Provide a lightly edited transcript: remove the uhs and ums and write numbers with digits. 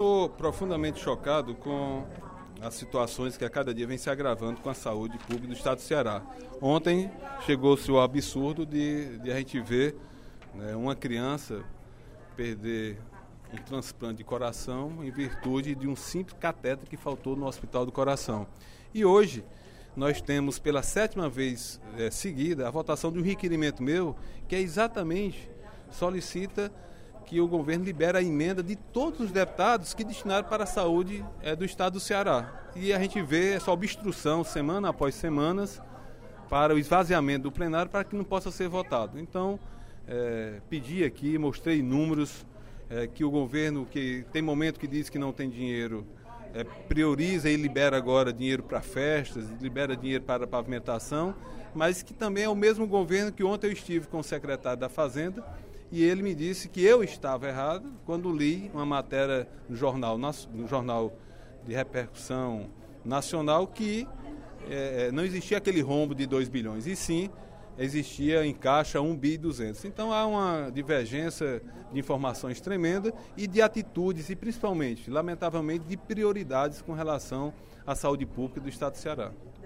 estou profundamente chocado com as situações que a cada dia vem se agravando com a saúde pública do estado do Ceará. Ontem chegou-se o absurdo de a gente ver, né, uma criança perder um transplante de coração em virtude de um simples catéter que faltou no Hospital do Coração. E hoje nós temos pela 7ª vez seguida a votação de um requerimento meu que é exatamente solicita que o governo libere a emenda de todos os deputados que destinaram para a saúde do estado do Ceará. E a gente vê essa obstrução semana após semanas para o esvaziamento do plenário para que não possa ser votado. Então, pedi aqui, mostrei números, que o governo, que tem momento que diz que não tem dinheiro, prioriza e libera agora dinheiro para festas, libera dinheiro para pavimentação, mas que também é o mesmo governo que ontem eu estive com o secretário da Fazenda e ele me disse que eu estava errado quando li uma matéria no jornal de repercussão nacional que não existia aquele rombo de 2 bilhões, e sim existia em caixa 1,2 bilhão. Então há uma divergência de informações tremenda e de atitudes e principalmente, lamentavelmente, de prioridades com relação à saúde pública do estado do Ceará.